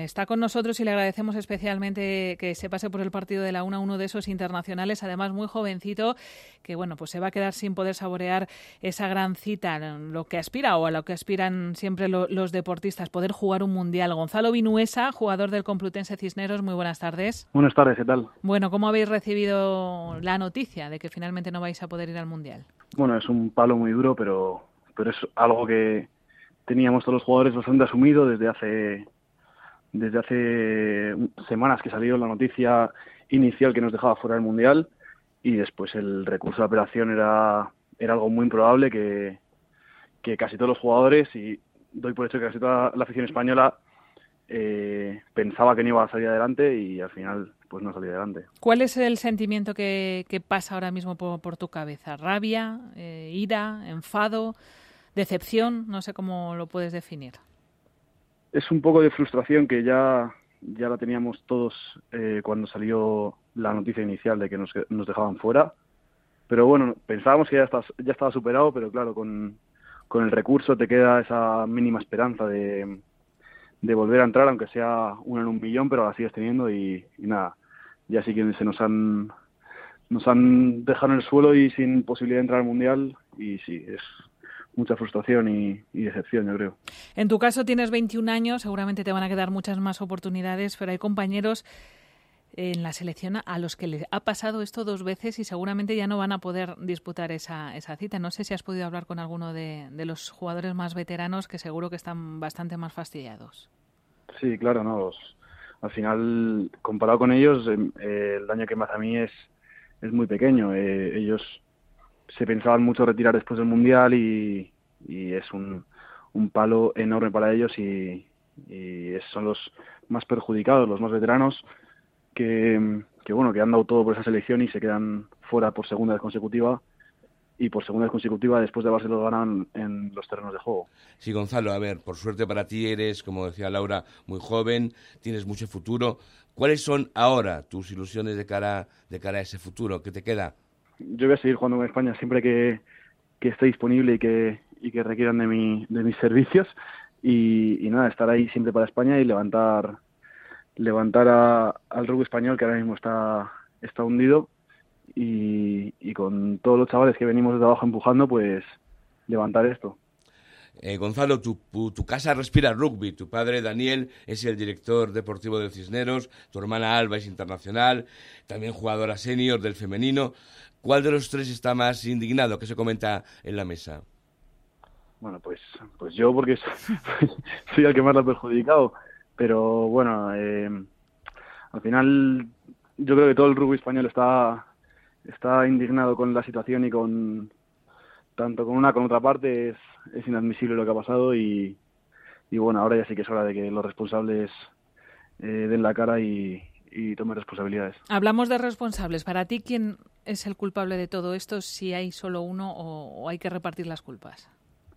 Está con nosotros y le agradecemos especialmente que se pase por el partido de la UNA, uno de esos internacionales, además muy jovencito, que bueno, pues se va a quedar sin poder saborear esa gran cita, lo que aspira o a lo que aspiran siempre los deportistas, poder jugar un mundial. Gonzalo Vinuesa, jugador del Complutense Cisneros, muy buenas tardes. Buenas tardes, ¿qué tal? Bueno, ¿cómo habéis recibido la noticia de que finalmente no vais a poder ir al mundial? Bueno, es un palo muy duro, pero es algo que teníamos todos los jugadores bastante asumido desde hace semanas que salió la noticia inicial que nos dejaba fuera del mundial, y después el recurso de apelación era algo muy improbable que casi todos los jugadores, y doy por hecho que casi toda la afición española pensaba que no iba a salir adelante, y al final pues no salió adelante. ¿Cuál es el sentimiento que pasa ahora mismo por tu cabeza? ¿Rabia, ira, enfado, decepción? No sé cómo lo puedes definir. Es un poco de frustración que ya la teníamos todos cuando salió la noticia inicial de que nos dejaban fuera. Pero bueno, pensábamos que ya estaba superado, pero claro, con el recurso te queda esa mínima esperanza de volver a entrar, aunque sea uno en un millón, pero la sigues teniendo, y nada, ya sí que nos han dejado en el suelo y sin posibilidad de entrar al Mundial, y sí, es mucha frustración y decepción, yo creo. En tu caso tienes 21 años, seguramente te van a quedar muchas más oportunidades, pero hay compañeros en la selección a los que les ha pasado esto 2 veces y seguramente ya no van a poder disputar esa cita. No sé si has podido hablar con alguno de los jugadores más veteranos, que seguro que están bastante más fastidiados. Sí, claro, no. Al final, comparado con ellos, el daño que me hace a mí es muy pequeño. Ellos se pensaban mucho retirar después del Mundial, y es un palo enorme para ellos, y son los más perjudicados, los más veteranos, que han dado todo por esa selección y se quedan fuera por segunda vez consecutiva, y por segunda vez consecutiva después de habérselo ganado en los terrenos de juego. Sí, Gonzalo, a ver, por suerte para ti eres, como decía Laura, muy joven, tienes mucho futuro. ¿Cuáles son ahora tus ilusiones de cara a ese futuro? ¿Qué te queda? Yo voy a seguir jugando en España siempre que esté disponible y que requieran de mis servicios, y nada, estar ahí siempre para España y levantar al rugby español, que ahora mismo está hundido, y con todos los chavales que venimos desde abajo empujando, pues levantar esto. Gonzalo, tu casa respira rugby. Tu padre, Daniel, es el director deportivo del Cisneros. Tu hermana Alba es internacional, también jugadora senior del femenino. ¿Cuál de los tres está más indignado? ¿Qué se comenta en la mesa? Bueno, pues yo, porque soy el que más lo ha perjudicado. Pero bueno, al final yo creo que todo el rugby español está indignado con la situación, y tanto con una como con otra parte es inadmisible lo que ha pasado, y bueno, ahora ya sí que es hora de que los responsables den la cara y tomen responsabilidades. Hablamos de responsables. Para ti, ¿quién es el culpable de todo esto? Si hay solo uno o hay que repartir las culpas.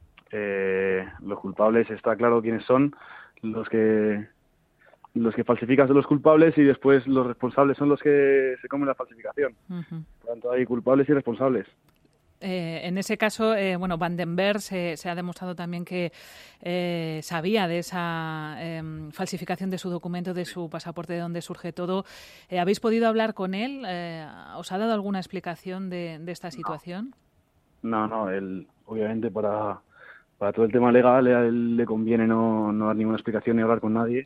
Los culpables está claro quiénes son. Los que falsifican son los culpables, y después los responsables son los que se comen la falsificación. Uh-huh. Por tanto, hay culpables y responsables. En ese caso, Van den Berg se ha demostrado también que sabía de esa falsificación de su documento, de su pasaporte, de dónde surge todo. ¿Habéis podido hablar con él? ¿Os ha dado alguna explicación de esta situación? No, él, obviamente, para todo el tema legal, a él le conviene no dar ninguna explicación ni hablar con nadie,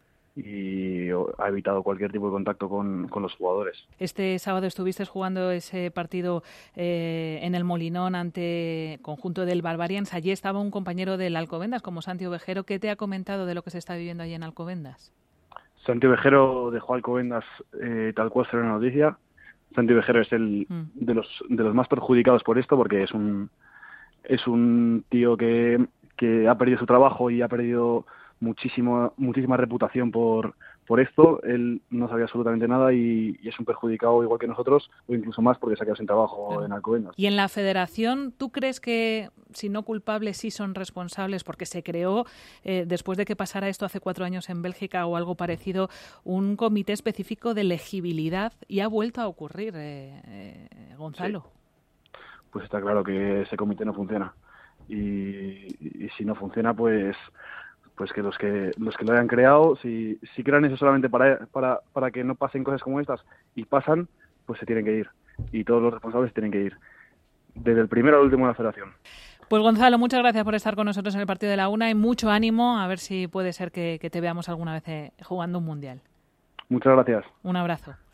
y ha evitado cualquier tipo de contacto con los jugadores. Este sábado estuviste jugando ese partido en el Molinón ante conjunto del Barbarians. Allí estaba un compañero del Alcobendas, como Santi Ovejero. ¿Qué te ha comentado de lo que se está viviendo allí en Alcobendas? Santi Ovejero dejó Alcobendas tal cual será una noticia. Santi Ovejero es de los más perjudicados por esto, porque es un tío que ha perdido su trabajo y ha perdido muchísima reputación por esto. Él no sabía absolutamente nada, y es un perjudicado igual que nosotros, o incluso más, porque se ha quedado sin trabajo. Claro. En Alcobendas. Y en la federación, ¿tú crees que, si no culpables, sí son responsables? Porque se creó, después de que pasara esto hace 4 años en Bélgica o algo parecido, un comité específico de elegibilidad, y ha vuelto a ocurrir, Gonzalo. Sí. Pues está claro que ese comité no funciona. Y si no funciona, pues pues que los que lo hayan creado, si crean eso solamente para que no pasen cosas como estas y pasan, pues se tienen que ir. Y todos los responsables tienen que ir. Desde el primero al último de la federación. Pues Gonzalo, muchas gracias por estar con nosotros en el partido de la una y mucho ánimo, a ver si puede ser que te veamos alguna vez jugando un mundial. Muchas gracias. Un abrazo.